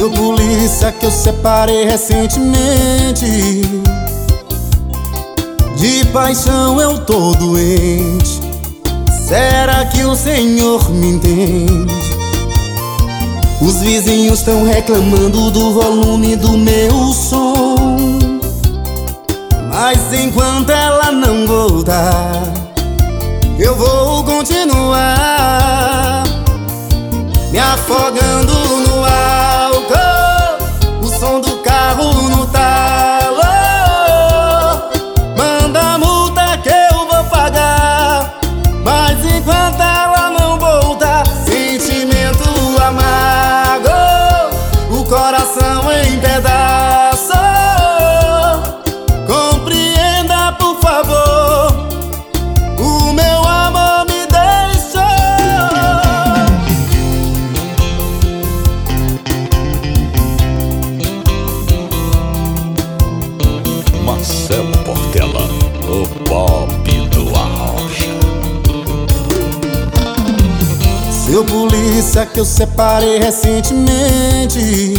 Seu polícia que eu separei recentemente, de paixão eu tô doente. Será que o senhor me entende? Os vizinhos estão reclamando do volume do meu som, mas enquanto ela não voltar, eu vou continuar me afogando no álcool, o som do carro no talo. Manda a multa que eu vou pagar, mas enquanto ela não voltar, sentimento amargo, o coração em pedaços. Compreenda, por favor, o meu amor me deixou. Marcelo Portela, o Pop do Arrocha. Seu polícia que eu separei recentemente,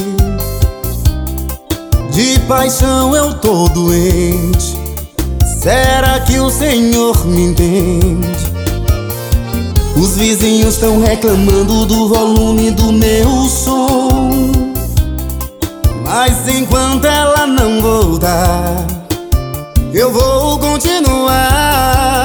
de paixão eu tô doente. Será que o senhor me entende? Os vizinhos estão reclamando do volume do meu som, mas enquanto ela não voltar, eu vou continuar